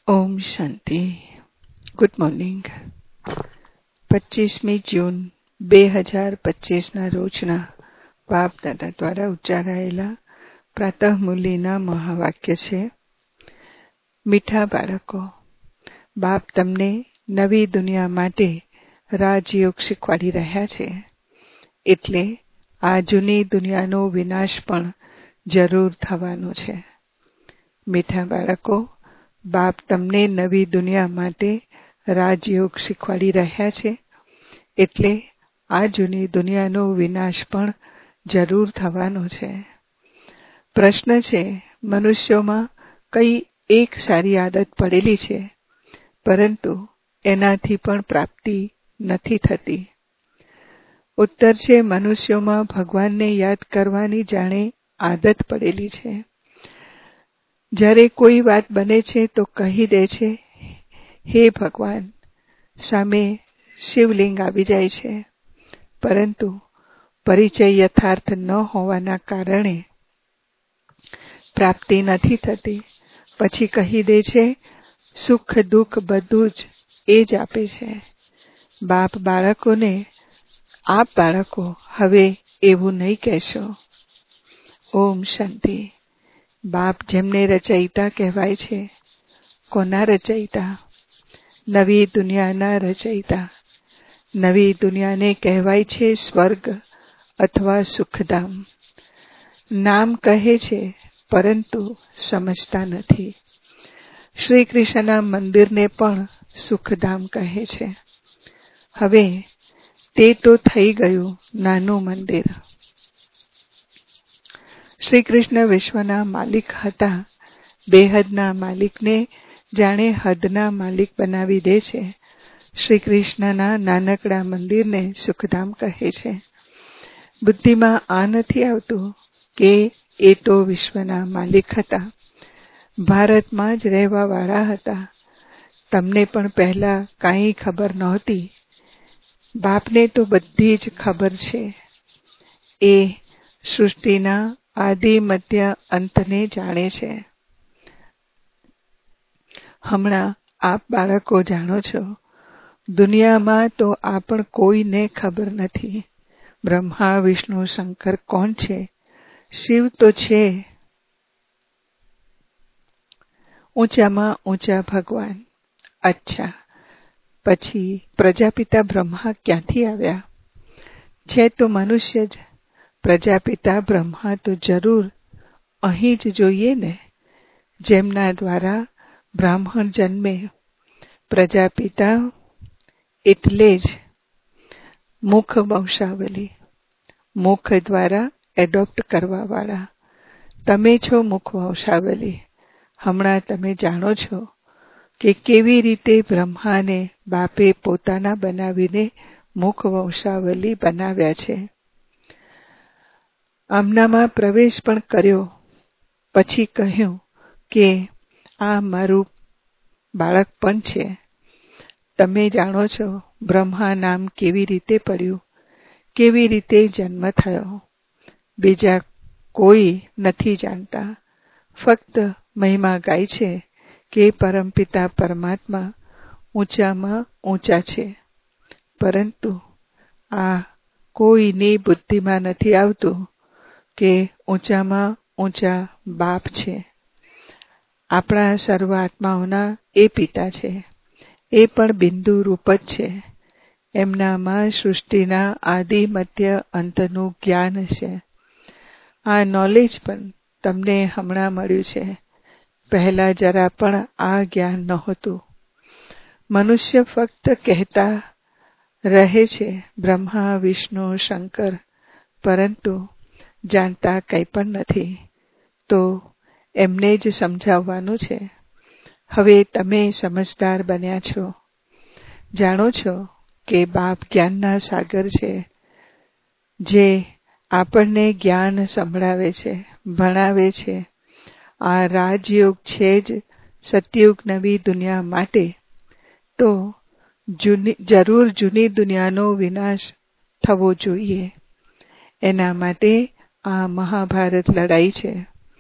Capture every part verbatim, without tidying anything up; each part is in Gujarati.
ઓમ શાંતિ. Good morning. પચીસમી જૂન બે હજાર પચીસના રોજના બાપ દાદા દ્વારા ઉચ્ચારાયેલા પ્રાતઃ મુરલીના મહાવાક્ય છે. મીઠા બાળકો, બાપ તમને નવી દુનિયા માટે રાજયોગ શીખવાડી રહ્યા છે. એટલે આ જૂની દુનિયાનો વિનાશ પણ જરૂર થવાનો છે. મીઠા બાળકો, બાપ તમને નવી દુનિયા માટે રાજયોગ શીખવાડી રહ્યા છે. એટલે આ જૂની દુનિયાનો વિનાશ પણ જરૂર થવાનો છે. પ્રશ્ન છે, મનુષ્યોમાં કઈ એક સારી આદત પડેલી છે, પરંતુ એનાથી પણ પ્રાપ્તિ નથી થતી? ઉત્તર છે, મનુષ્યોમાં ભગવાનને યાદ કરવાની જાણે આદત પડેલી છે. જ્યારે કોઈ વાત બને છે તો કહી દે છે, હે ભગવાન. સામે શિવલિંગ આવી જાય છે, પરંતુ પરિચય યથાર્થ ન હોવાના કારણે પ્રાપ્તિ નથી થતી. પછી કહી દે છે, સુખ દુઃખ બધું જ એ જ આપે છે. બાપ બાળકોને, આપ બાળકો હવે એવું નહીં કહેશો. ઓમ શાંતિ. બાપ જેમને રચયિતા કહેવાય છે, કોના રચયિતા? નવી દુનિયાના રચયિતા. નવી દુનિયાને કહેવાય છે સ્વર્ગ અથવા સુખધામ. નામ કહે છે, પરંતુ સમજતા નથી. શ્રી કૃષ્ણના મંદિરને પણ સુખધામ કહે છે. હવે તે તો થઈ ગયું નાનું મંદિર. શ્રી કૃષ્ણ વિશ્વના માલિક હતા. બેહદના માલિકને જાણે હદના માલિક બનાવી દે છે. શ્રી કૃષ્ણના નાનકડા મંદિરને સુખધામ કહે છે. બુદ્ધિમાં આ નથી આવતું કે એ તો વિશ્વના માલિક હતા, ભારતમાં જ રહેવાવાળા હતા. તમને પણ પહેલા કાંઈ ખબર નહોતી. બાપને તો બધી જ ખબર છે. એ સૃષ્ટિના આદિ મધ્ય અંતને જાણે છે. હમણાં આપ બાળકો જાણો છો, દુનિયામાં તો આ પણ કોઈને ખબર નથી. બ્રહ્મા વિષ્ણુ શંકર કોણ છે? શિવ તો છે, ઊંચામાં ઊંચા ભગવાન. અચ્છા, પછી પ્રજાપિતા બ્રહ્મા ક્યાંથી આવ્યા? છે તો મનુષ્ય જ. પ્રજાપિતા બ્રહ્મા તો જરૂર અહીં જ જોઈએ ને, જેમના દ્વારા બ્રાહ્મણ જન્મે. પ્રજાપિતા એટલે જ મુખ વંશાવલી, મુખ દ્વારા એડોપ્ટ કરવાવાળા. તમે છો મુખ વંશાવલી. હમણાં તમે જાણો છો કે કેવી રીતે બ્રહ્માને બાપે પોતાના બનાવીને મુખ વંશાવલી બનાવ્યા છે. આમનામાં પ્રવેશ પણ કર્યો. પછી કહ્યું કે આ મારું બાળક પણ છે. તમે જાણો છો બ્રહ્મા નામ કેવી રીતે પડ્યું, કેવી રીતે જન્મ થયો. બીજા કોઈ નથી જાણતા. ફક્ત મહિમા ગાય છે કે પરમપિતા પરમાત્મા ઊંચામાં ઊંચા છે, પરંતુ આ કોઈની બુદ્ધિમાં નથી આવતું કે ઊંચામાં ઊંચા બાપ છે. આપણા સર્વ આત્માઓના એ પિતા છે. એ પણ બિંદુ રૂપ જ છે. એમનામાં સૃષ્ટિના આદિ મધ્ય અંતનું જ્ઞાન છે. આ નોલેજ પણ તમને હમણાં મળ્યું છે. પહેલા જરા પણ આ જ્ઞાન નહોતું. મનુષ્ય ફક્ત કહેતા રહે છે બ્રહ્મા વિષ્ણુ શંકર, પરંતુ જાણતા કંઈ પણ નથી. તો એમને જ સમજાવવાનું છે. હવે તમે સમજદાર બન્યા છો. જાણો છો કે બાપ જ્ઞાનના સાગર છે, જે આપણને જ્ઞાન સંભળાવે છે, ભણાવે છે. આ રાજયોગ છે જ સતયુગ નવી દુનિયા માટે. તો જૂની જરૂર જૂની દુનિયાનો વિનાશ થવો જોઈએ. એના માટે આ મહાભારત લડાઈ છે.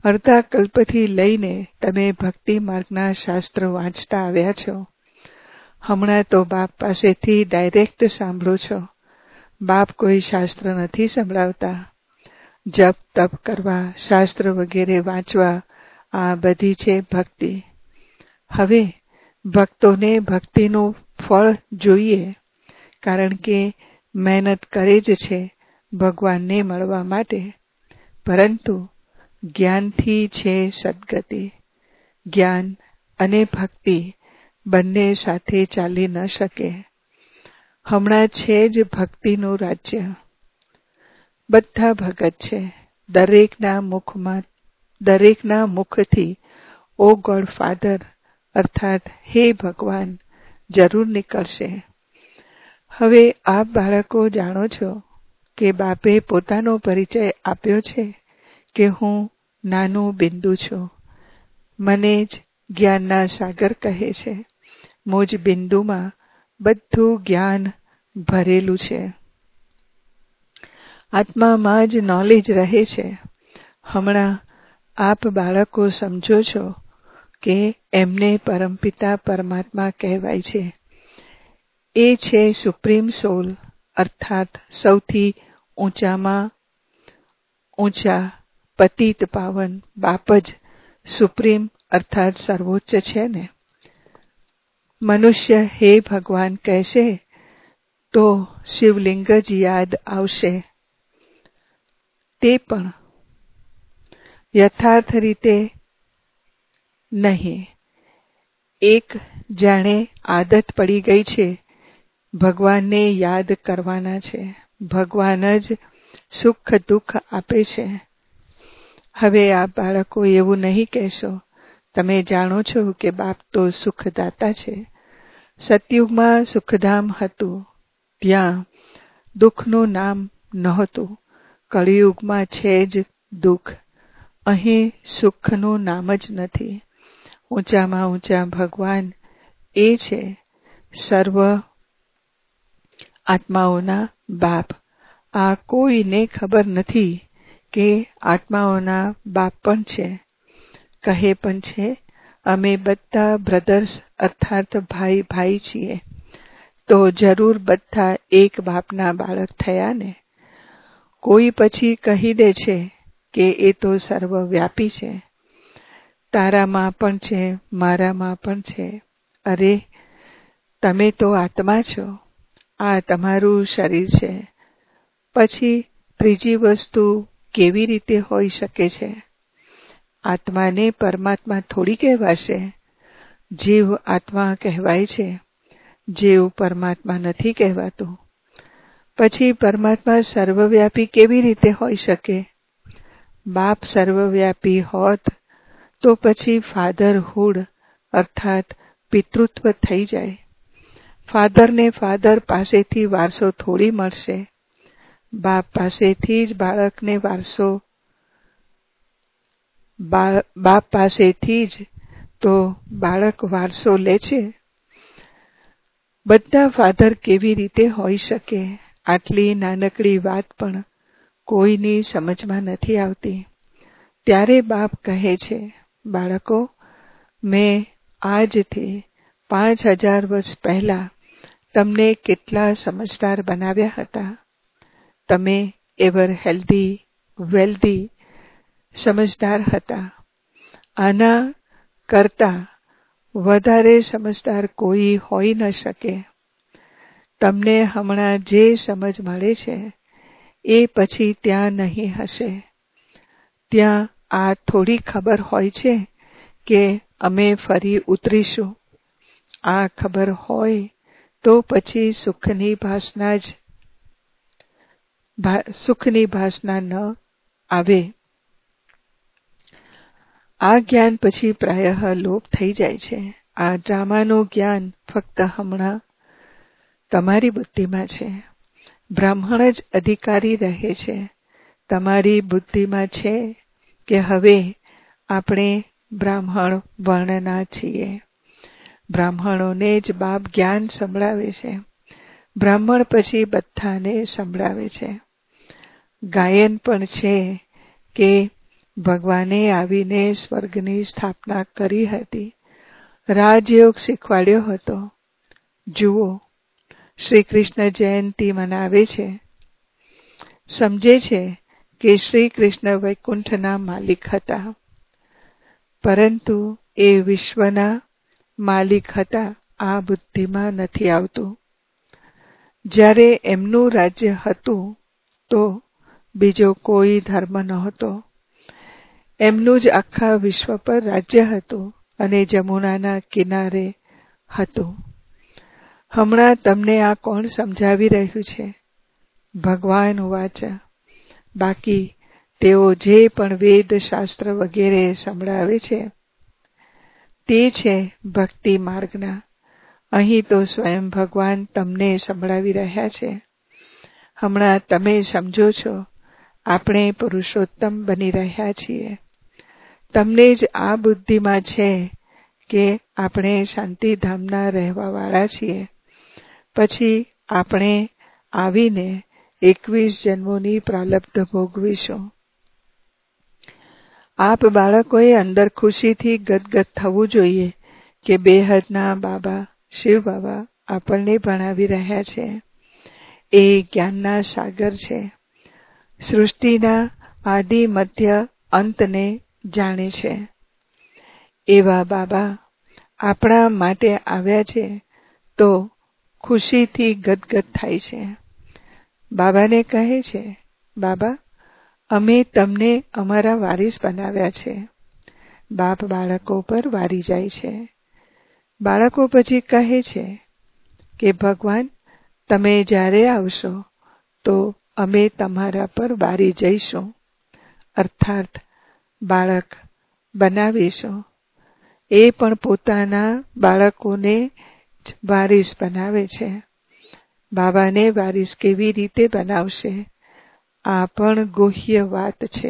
અડધા કલ્પથી લઈને તમે ભક્તિ માર્ગના શાસ્ત્ર વાંચતા આવ્યા છો. હમણાં તો બાપ પાસેથી ડાયરેક્ટ સાંભળો છો. બાપ કોઈ શાસ્ત્ર નથી સંભળાવતા. જપ તપ કરવા, શાસ્ત્ર વગેરે વાંચવા, આ બધી છે ભક્તિ. હવે ભક્તોને ભક્તિનું ફળ જોઈએ, કારણ કે મહેનત કરે જ છે ભગવાનને મળવા માટે. પરંતુ જ્ઞાનથી છે સદગતિ. જ્ઞાન અને ભક્તિ બંને સાથે ચાલી ન શકે. હમણાં છે જ ભક્તિનું રાજ્ય. બધા ભગત છે. દરેકના મુખમાં દરેકના મુખથી ઓ ગોડ ફાધર અર્થાત હે ભગવાન જરૂર નીકળશે. હવે આપ બાળકો જાણો છો કે બાપે પોતાનો પરિચય આપ્યો છે કે હું નાનું બિંદુ છું. મને જ જ્ઞાનના સાગર કહે છે. મુજ બિંદુમાં બધું જ્ઞાન ભરેલું છે. આત્મામાં જ નોલેજ રહે છે. હમણાં આપ બાળકો સમજો છો કે એમને પરમપિતા પરમાત્મા કહેવાય છે. એ છે સુપ્રીમ સોલ અર્થાત સૌથી ઊંચામાં ઊંચા પતિત પાવન બાપ જ સુપ્રીમ અર્થાત સર્વોચ્ચ છે ને. મનુષ્ય હે ભગવાન કહેશે તો શિવલિંગ જ યાદ આવશે. તે પણ યથાર્થ રીતે નહીં. એક જાણે આદત પડી ગઈ છે. ભગવાનને યાદ કરવાના છે. ભગવાન જ સુખ દુઃખ આપે છે. હવે આ બાળકો એવું નહીં કહેશો. તમે જાણો છો કે બાપ તો સુખદાતા છે. સતયુગમાં સુખધામ હતું. ત્યાં દુઃખનું નામ નહોતું. કળિયુગમાં છે જ દુઃખ. અહીં સુખનું નામ જ નથી. ઊંચામાં ઊંચા ભગવાન એ છે સર્વ આત્માઓના બાપ. આ કોઈને ખબર નથી કે આત્માઓના બાપ પણ છે. કહે પણ છે અમે બધા બ્રધર્સ અર્થાત ભાઈ ભાઈ છીએ. તો જરૂર બધા એક બાપના બાળક થયા ને. કોઈ પછી કહી દે છે કે એ તો સર્વવ્યાપી છે. તારામાં પણ છે, મારામાં પણ છે. અરે તમે તો આત્મા છો. આ તમારું શરીર છે. પછી ત્રીજી વસ્તુ કેવી રીતે હોઈ શકે છે? આત્માને પરમાત્મા થોડી કહેવાશે. જીવ આત્મા કહેવાય છે. જીવ પરમાત્મા નથી કહેવાતું. પછી પરમાત્મા સર્વવ્યાપી કેવી રીતે હોઈ શકે? બાપ સર્વવ્યાપી હોત તો પછી ફાધરહુડ અર્થાત પિતૃત્વ થઈ જાય. ફાધરને ફાધર પાસેથી વારસો થોડી મળશે. બાપ પાસેથી જ બાળકને વારસો બાપ પાસેથી જ તો બાળક વારસો લે છે. બધા ફાધર કેવી રીતે હોઈ શકે? આટલી નાનકડી વાત પણ કોઈની સમજમાં નથી આવતી. ત્યારે બાપ કહે છે બાળકો મેં આજથી પાંચ હજાર વર્ષ પહેલા તમને કેટલા સમજદાર બનાવ્યા હતા. તમે એવર હેલ્ધી વેલ્ધી સમજદાર હતા. આના કરતા વધારે સમજદાર કોઈ હોઈ ન શકે. તમને હમણાં જે સમજ મળે છે એ પછી ત્યાં નહીં હશે. ત્યાં આ થોડી ખબર હોય છે કે અમે ફરી ઉતરીશું. આ ખબર હોય તો પછી સુખની ભાસના જ સુખની ભાસના ન આવે. આ જ્ઞાન પછી પ્રાયઃ લોપ થઈ જાય છે. આ ડ્રામાનું જ્ઞાન ફક્ત હમણાં તમારી બુદ્ધિમાં છે. બ્રાહ્મણ જ અધિકારી રહે છે. તમારી બુદ્ધિમાં છે કે હવે આપણે બ્રાહ્મણ વર્ણના છીએ. બ્રાહ્મણોને જ બાપ જ્ઞાન સંભળાવે છે. બ્રાહ્મણ પછી બધાને સંભળાવે છે. ગાયન પણ છે કે ભગવાને આવીને સ્વર્ગની સ્થાપના કરી હતી, રાજયોગ શીખવાડ્યો હતો. જુઓ, શ્રી કૃષ્ણ જયંતિ મનાવે છે, સમજે છે કે શ્રી કૃષ્ણ વૈકુંઠના માલિક હતા, પરંતુ એ વિશ્વના માલિક હતા આ બુદ્ધિમાં નથી આવતું. જ્યારે એમનું રાજ્ય હતું તો બીજો કોઈ ધર્મ નહોતો. એમનું જ આખા વિશ્વ પર રાજ્ય હતું અને જમુનાના કિનારે હતું. હમણાં તમને આ કોણ સમજાવી રહ્યું છે? ભગવાન ઉવાચ. બાકી તેઓ જે પણ વેદ શાસ્ત્ર વગેરે સંભળાવે છે તે છે ભક્તિ માર્ગના. અહીં તો સ્વયં ભગવાન તમને સંભળાવી રહ્યા છે. હમણાં તમે સમજો છો આપણે પુરુષોત્તમ બની રહ્યા છીએ. તમને જ આ બુદ્ધિમાં છે કે આપણે શાંતિધામના રહેવાવાળા છીએ. પછી આપણે આવીને એકવીસ જન્મોની પ્રાલબ્ધ ભોગવીશું. આપ બાળકોએ અંદર ખુશીથી ગદગદ થવું જોઈએ કે બેહદના બાબા શિવ બાબા આપણને ભણાવી રહ્યા છે. એ જ્ઞાનના સાગર છે. સૃષ્ટિના આદિ મધ્ય અંતને જાણે છે. એવા બાબા આપણા માટે આવ્યા છે તો ખુશીથી ગદગદ થાય છે. બાબાને કહે છે, બાબા અમે તમને અમારા વારીસ બનાવ્યા છે. બાપ બાળકો પર વારી જાય છે. બાળકો પછી કહે છે કે ભગવાન તમે જ્યારે આવશો તો અમે તમારા પર વારી જઈશું, અર્થાત બાળક બનાવીશું. એ પણ પોતાના બાળકોને જ વારીસ બનાવે છે. બાબાને વારીસ કેવી રીતે બનાવશે? આ પણ ગુહ્ય વાત છે.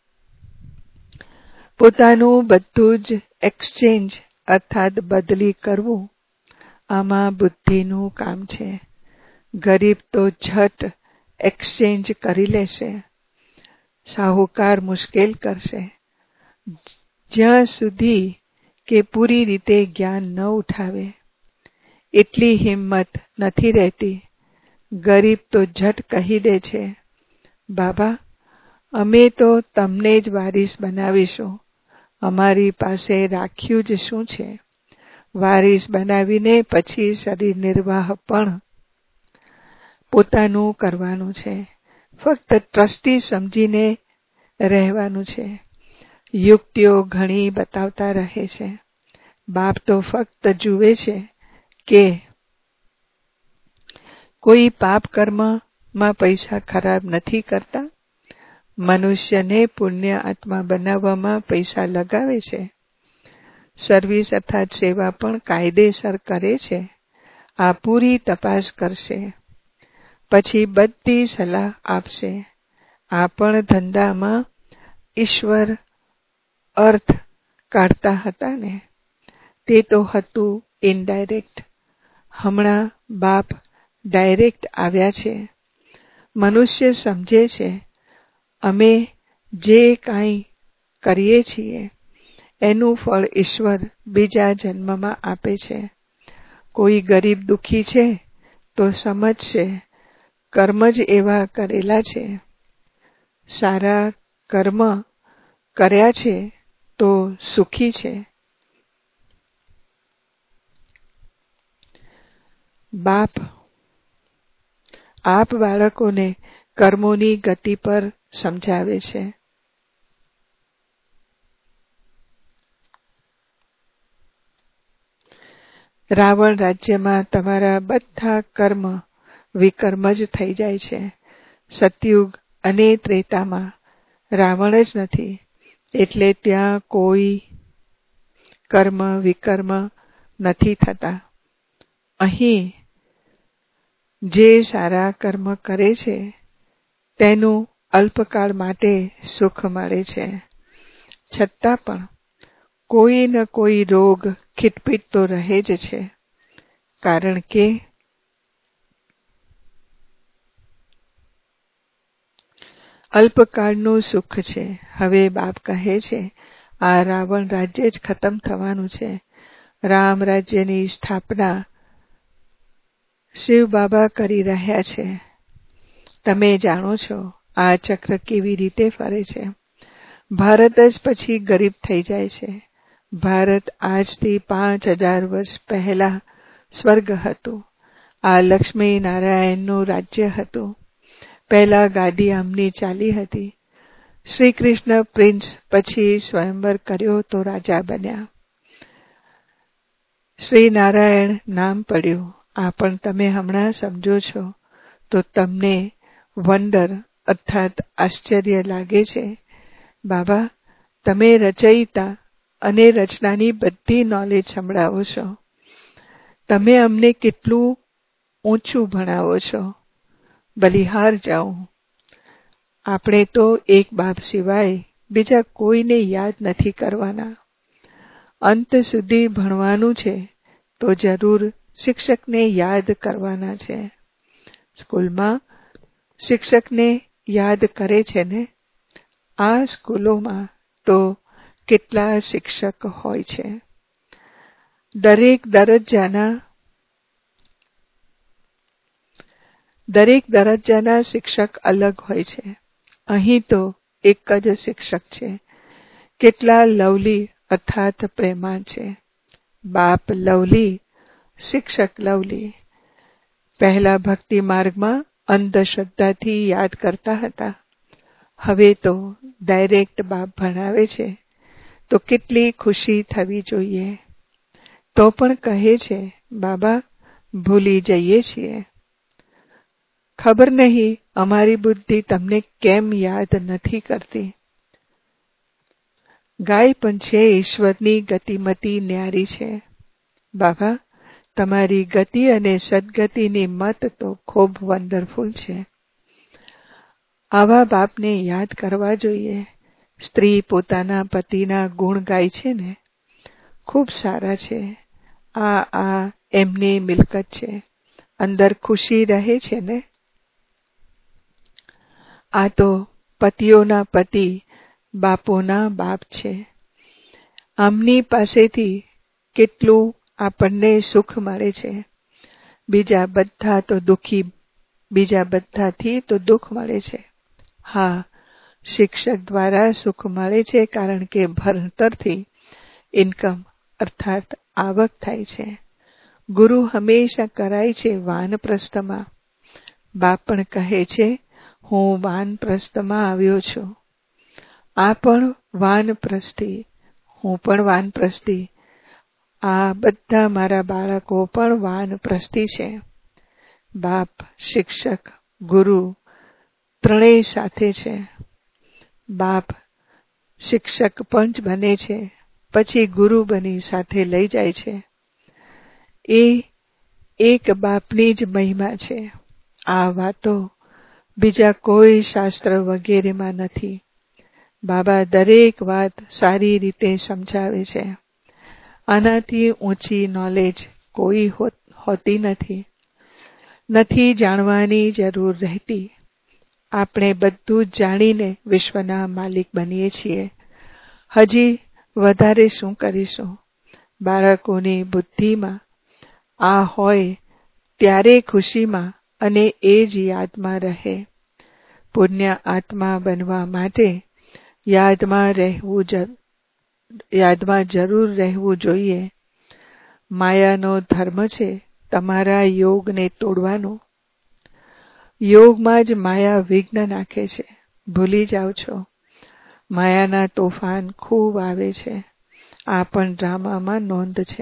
પોતાનું બધું જ એક્સચેન્જ અર્થાત બદલી કરવું, આમાં બુદ્ધિનું કામ છે. ગરીબ તો ઝટ એક્સચેન્જ કરી લેશે, સાહુકાર મુશ્કેલ કરશે. જ્યાં સુધી કે પૂરી રીતે જ્ઞાન ન ઉઠાવે એટલી હિંમત નથી રહેતી. ગરીબ તો ઝટ કહી દે છે, બાબા અમે તો તમને જ વારીસ બનાવીશું, અમારી પાસે રાખ્યું જ શું છે? વારીસ બનાવીને પછી શરીર નિર્વાહ પણ પોતાનું કરવાનું છે. ફક્ત ટ્રસ્ટી સમજીને રહેવાનું છે. યુક્તિઓ ઘણી બતાવતા રહે છે. બાપ તો ફક્ત જુએ છે કે કોઈ પાપ કર્મમાં પૈસા ખરાબ નથી કરતા. મનુષ્યને પુણ્ય આત્મા બનાવવામાં પૈસા લગાવે છે. સર્વિસ અર્થાત સેવા પણ કાયદેસર કરે છે. આ પૂરી તપાસ કરશે, પછી બધી સલાહ આપશે. આ પણ ધંધામાં ઈશ્વર અર્થ કાઢતા હતા ને, તે તો હતું ઇનડાયરેક્ટ. હમણાં બાપ ડાયરેક્ટ આવ્યા છે. મનુષ્ય સમજે છે અમે જે કાંઈ કરીએ છીએ એનું ફળ ઈશ્વર બીજા જન્મમાં આપે છે. કોઈ ગરીબ દુઃખી છે તો સમજશે કર્મ જ એવા કરેલા છે. સારા કર્મ કર્યા છે તો સુખી છે. બાપ આપ બાળકોને કર્મોની ગતિ પર સમજાવે છે. રાવણ રાજ્યમાં તમારા બધા કર્મ વિકર્મ જ થઈ જાય છે. સતયુગ અને ત્રેતામાં રાવણ જ નથી, એટલે ત્યાં કોઈ કર્મ વિકર્મ નથી થતા. અહીં જે સારા કર્મ કરે છે તેનું અલ્પકાળ માટે સુખ મળે છે. છતાં પણ કોઈ ન કોઈ રોગ ખીટપીટ તો રહે જ છે. કારણ કે અલ્પકાળનું સુખ છે. હવે બાપ કહે છે આ રાવણ રાજ્ય જ ખતમ થવાનું છે. રામ રાજ્યની સ્થાપના શિવ બાબા કરી રહ્યા છે. તમે જાણો છો આ ચક્ર કેવી રીતે ફરે છે. ભારત જ પછી ગરીબ થઈ જાય છે. ભારત આજથી પાંચ હજાર વર્ષ પહેલા સ્વર્ગ હતું. આ લક્ષ્મી નારાયણનું રાજ્ય હતું. પહેલા ગાદી આમની ચાલી હતી. શ્રી કૃષ્ણ પ્રિન્સ પછી સ્વયંવર કર્યો તો રાજા બન્યા. શ્રી નારાયણ નામ પડ્યું. આ પણ તમે હમણાં સમજો છો તો તમને વંડર અર્થાત આશ્ચર્ય લાગે છે. બાબા તમે રચયિતા અને રચનાની બધી નોલેજ સંભળાવો છો. તમે અમને કેટલું ઊંચું ભણાવો છો. બલિહાર જાઉં. આપણે તો એક બાપ સિવાય બીજા કોઈને યાદ નથી કરવાના. અંત સુધી ભણવાનું છે તો જરૂર શિક્ષકને યાદ કરવાના છે. સ્કૂલમાં શિક્ષકને યાદ કરે છે ને. આ સ્કૂલોમાં તો કેટલા શિક્ષક હોય છે. દરેક દરજ્જાના દરેક દરજ્જાના શિક્ષક અલગ હોય છે. અહીં તો એક જ શિક્ષક છે. કેટલા લવલી અર્થાત પ્રેમાળ છે. બાપ લવલી, શિક્ષક લવલી. પહેલા ભક્તિ માર્ગમાં અંધશ્રદ્ધાથી યાદ કરતા હતા. હવે તો ડાયરેક્ટ બાપ ભણાવે છે તો કેટલી ખુશી થવી જોઈએ. તો પણ કહે છે બાબા ભૂલી જઈએ છીએ. ખબર નહીં અમારી બુદ્ધિ તમને કેમ યાદ નથી કરતી. ગાય પણ છે ઈશ્વરની ગતિમતી ન્યારી છે. બાબા તમારી ગતિ અને સદગતિની મત તો ખૂબ વન્ડરફુલ છે. આવા બાપને યાદ કરવા જોઈએ. સ્ત્રી પોતાના પતિના ગુણ ગાય છે ને. ખૂબ સારા છે. આ આ એમની મિલકત છે. અંદર ખુશી રહે છે ને. આ તો પતિઓના પતિ બાપોના બાપ છે. આમની પાસેથી કેટલું આપણને સુખ મળે છે. બીજા બધા તો દુઃખી બીજા બધાથી તો દુઃખ મળે છે. હા શિક્ષક દ્વારા સુખ મળે છે કારણ કે ભણતરથી ઇન્કમ અર્થાત આવક થાય છે. ગુરુ હંમેશા કરાય છે વાનપ્રસ્થમાં. બાપ પણ કહે છે હું વાનપ્રસ્થમાં આવ્યો છું. આ પણ વાનપ્રસ્થી, હું પણ વાનપ્રસ્થી. આ બધા મારા બાળકો પણ વાનપ્રસ્થી છે. બાપ, શિક્ષક, ગુરુ ત્રણેય સાથે છે. બાપ શિક્ષક પંચ બને છે પછી ગુરુ બની સાથે લઈ જાય છે. એ એક બાપની જ મહિમા છે. આ વાતો બીજા કોઈ શાસ્ત્ર વગેરેમાં નથી. બાબા દરેક વાત સારી રીતે સમજાવે છે. આનાથી ઊંચી નોલેજ કોઈ હોતી નથી. નથી જાણવાની જરૂર રહેતી. આપણે બધું જ જાણીને વિશ્વના માલિક બનીએ છીએ. હજી વધારે શું કરીશું? બાળકોની બુદ્ધિમાં આ હોય ત્યારે ખુશીમાં અને એ જ યાદમાં રહે. પુણ્ય આત્મા બનવા માટે યાદમાં રહેવું યાદમાં જરૂર રહેવું જોઈએ. માયાનો ધર્મ છે તમારા યોગને તોડવાનો. યોગમાં જ માયા વિઘ્ન નાખે છે. ભૂલી જાઓ છો. માયાના તોફાન ખૂબ આવે છે. આ પણ ડ્રામામાં નોંધ છે.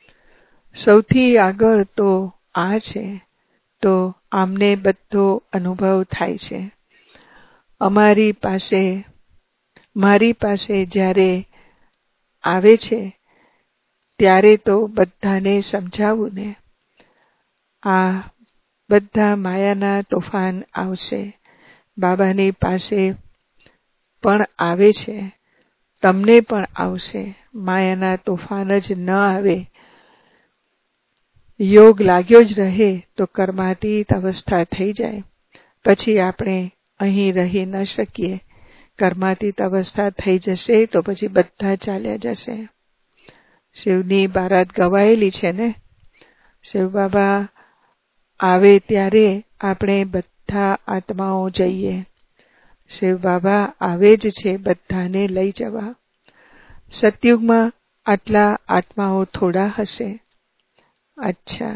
સૌથી આગળ તો આ છે તો આમને બધો અનુભવ થાય છે. અમારી પાસે મારી પાસે જ્યારે આવે છે ત્યારે તો બધાને સમજાવું ને. આ બધા માયાના તોફાન આવશે. બાબાની પાસે પણ આવે છે. તમને પણ આવશે. માયાના તોફાન જ ન આવે. યોગ લાગ્યો જ રહે તો કર્માતીત અવસ્થા થઈ જાય. પછી આપણે અહીં રહી ન શકીએ, કર્માતીત અવસ્થા થઈ જશે તો પછી બધા ચાલ્યા જશે. શિવની બારાત ગવાયેલી છે ને, શિવ બાબા આવે ત્યારે આપણે બધા આત્માઓ જઈએ. શિવ બાબા આવે જ છે બધાને લઈ જવા. સતયુગમાં આટલા આત્માઓ થોડા હશે. અચ્છા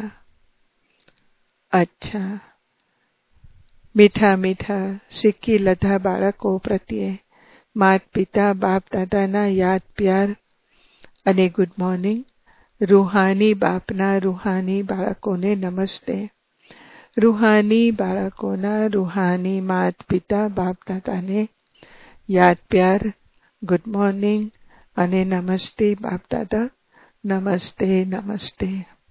અચ્છા મીઠા મીઠા સિક્કી લધા બાળકો પ્રત્યે માત પિતા બાપ દાદાના યાદ પ્યાર અને ગુડ મોર્નિંગ. રૂહાની બાપના રૂહાની બાળકોને નમસ્તે. રૂહાની બાળકોના રૂહાની માત પિતા બાપ દાદાને યાદ પ્યાર, ગુડ મોર્નિંગ અને નમસ્તે બાપ દાદા. નમસ્તે નમસ્તે.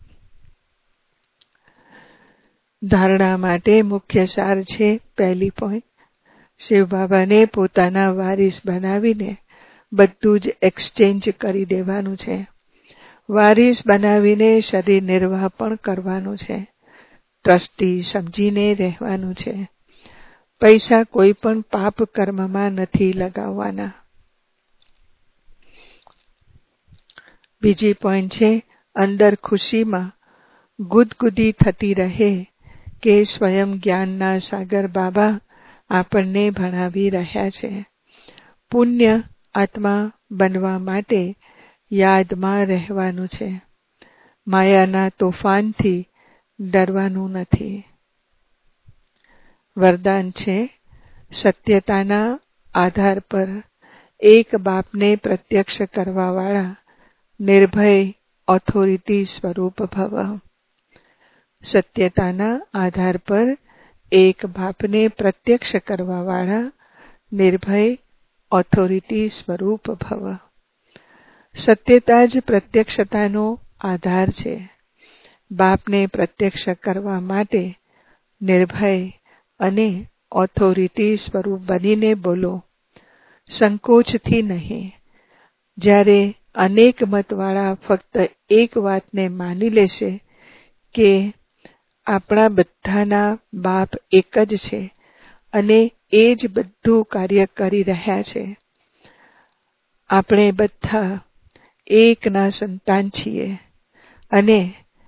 ધારણા માટે મુખ્ય સાર છે. પહેલી પોઈન્ટ, શિવ બાબાને પોતાના વારિસ બનાવીને બધું જ એક્સચેન્જ કરી દેવાનું છે. વારિસ બનાવીને શરીર નિર્વાહ પણ કરવાનું છે. ટ્રસ્ટી સમજીને રહેવાનું છે. પૈસા કોઈ પણ પાપ કર્મમાં નથી લગાવવાના. બીજી પોઈન્ટ છે, અંદર ખુશીમાં ગુદગુદી થતી રહે કે સ્વયં જ્ઞાનના સાગર બાબા આપણને ભણાવી રહ્યા છે. પુણ્ય આત્મા બનવા માટે યાદમાં રહેવાનું છે. માયાના તોફાનથી ડરવાનું નથી. વરદાન છે, સત્યતાના આધાર પર એક બાપને પ્રત્યક્ષ કરવાવાળા નિર્ભય ઓથોરિટી સ્વરૂપ ભવ. સત્યતાના આધાર પર એક બાપને પ્રત્યક્ષ કરવાવાળા નિર્ભય ઓથોરિટી સ્વરૂપ ભવ. સત્યતા જ પ્રત્યક્ષતાનો આધાર છે. બાપને પ્રત્યક્ષ કરવા માટે નિર્ભય અને ઓથોરિટી સ્વરૂપ બનીને બોલો, સંકોચથી નહીં. જ્યારે અનેક મતવાળા ફક્ત એક વાતને માની લેશે કે આપણા બધાના બાપ એક જ છે અને એ જ બધું કાર્ય કરી રહ્યા છે. આપણે બધા એકના સંતાન છીએ અને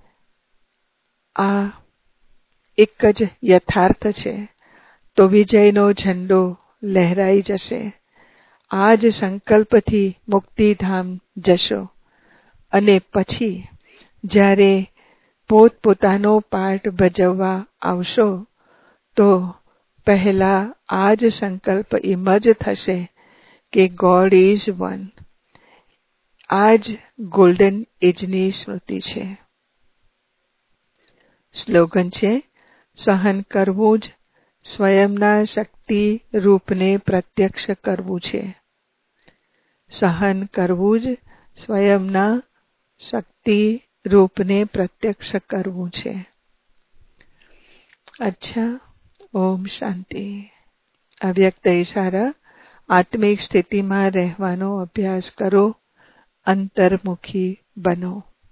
આ એક જ યથાર્થ છે, તો વિજયનો ઝંડો લહેરાઈ જશે. આ જ સંકલ્પથી મુક્તિધામ જશો અને પછી જ્યારે પોતપોતાનો પાઠ ભજવવા આવશો તો પહેલા આ જ સંકલ્પ ઇમર્જ થશે કે ગોડ ઇઝ વન. આ જ ગોલ્ડન એજની સ્મૃતિ છે. સ્લોગન છે, સહન કરવું જ સ્વયંના શક્તિ રૂપને પ્રત્યક્ષ કરવું છે. સહન કરવું જ સ્વયંના શક્તિ રૂપને પ્રત્યક્ષ કરવું છે. અચ્છા, ઓમ શાંતિ. અવ્યક્ત ઇશારા, આત્મિક સ્થિતિમાં રહેવાનો અભ્યાસ કરો, અંતર્મુખી બનો.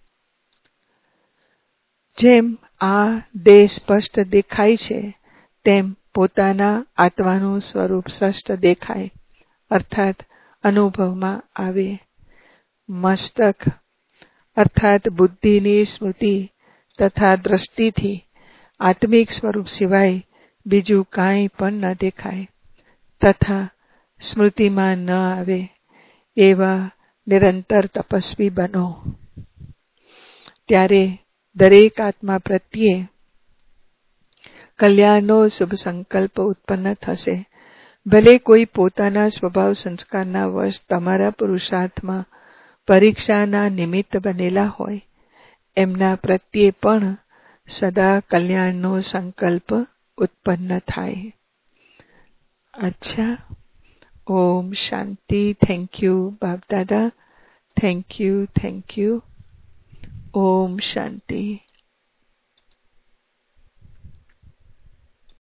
જેમ આ દેહ સ્પષ્ટ દેખાય છે તેમ પોતાના આત્માનું સ્વરૂપ સ્પષ્ટ દેખાય, અર્થાત અનુભવમાં આવે. મસ્તક અર્થાત બુદ્ધિની સ્મૃતિ તથા દ્રષ્ટિથી આત્મિક સ્વરૂપ સિવાય બીજું કાંઈ પણ ન દેખાય તથા સ્મૃતિમાં ન આવે એવા નિરંતર તપસ્વી બનો. ત્યારે દરેક આત્મા પ્રત્યે કલ્યાણનો શુભ સંકલ્પ ઉત્પન્ન થશે. ભલે કોઈ પોતાના સ્વભાવ સંસ્કારના વશ તમારા પુરુષાર્થમાં પરીક્ષાના નિમિત્ત બનેલા હોય, એમના પ્રત્યે પણ સદા કલ્યાણનો સંકલ્પ ઉત્પન્ન થાય. અચ્છા, ઓમ શાંતિ. થેન્ક યુ બાપ દાદા. Thank you thank you. ઓમ શાંતિ.